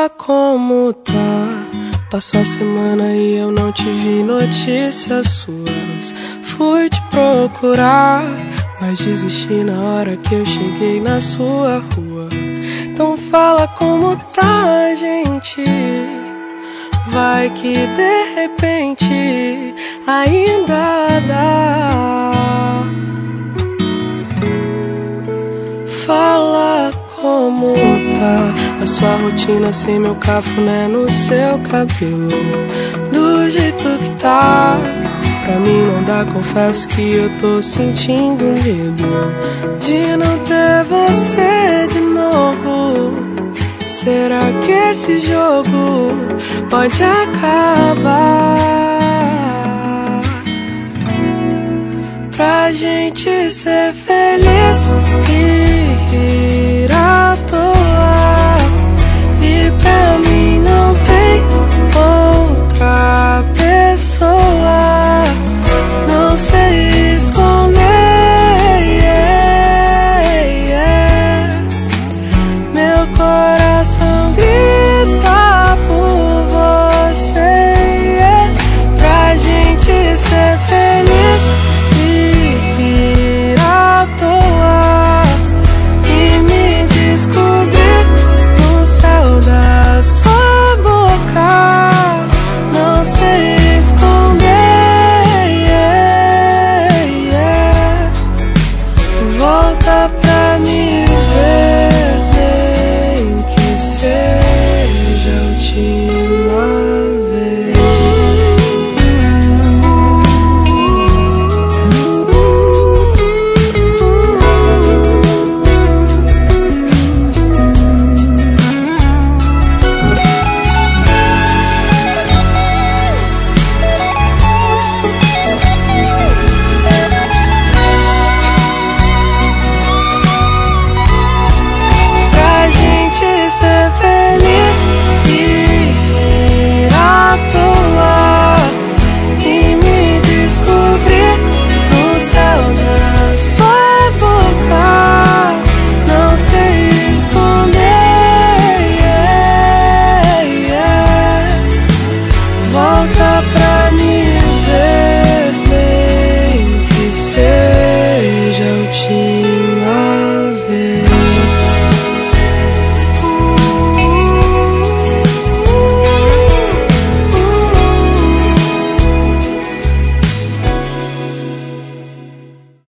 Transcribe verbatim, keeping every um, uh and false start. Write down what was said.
fala como tá. Passou a semana e eu não tive notícias suas. Fui te procurar, mas desisti na hora que eu cheguei na sua rua. Então fala como tá, gente. Vai que de repente ainda dá. Fala como tá a sua rotina sem meu cafuné no seu cabelo. Do jeito que tá, pra mim não dá, confesso que eu tô sentindo medo de não ter você de novo. Será que esse jogo pode acabar? Pra gente ser feliz e